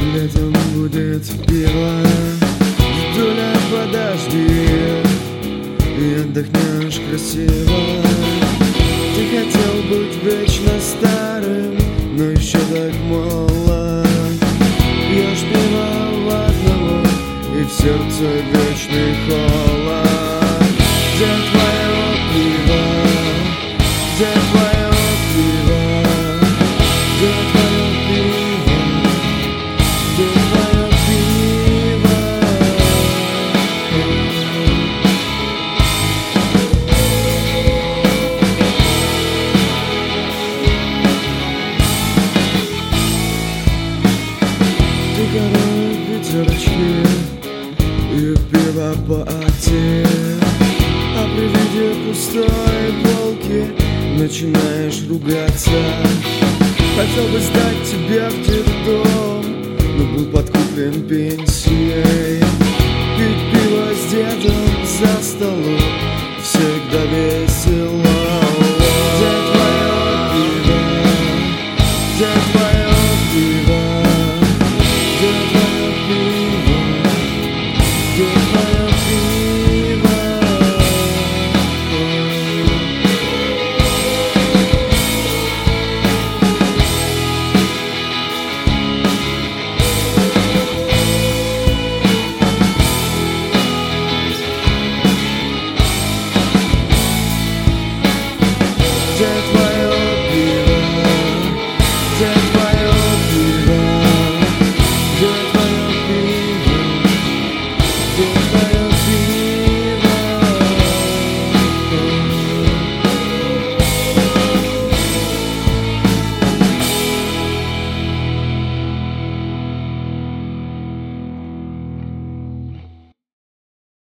летом будет пиво, Дуля, подожди, и отдохнешь красиво. Ты хотел быть вечно старым, но еще так молод. Пьешь пиво в одного, и в сердце вечный холод. Где твое пиво? Где твое пиво? Где твое пиво? Где твое пиво? Ты горой ветерочки и пиво по оте, а при виде пустой полки начинаешь ругаться. Хотел бы сдать тебя в детдом, но был подкуплен пенсией.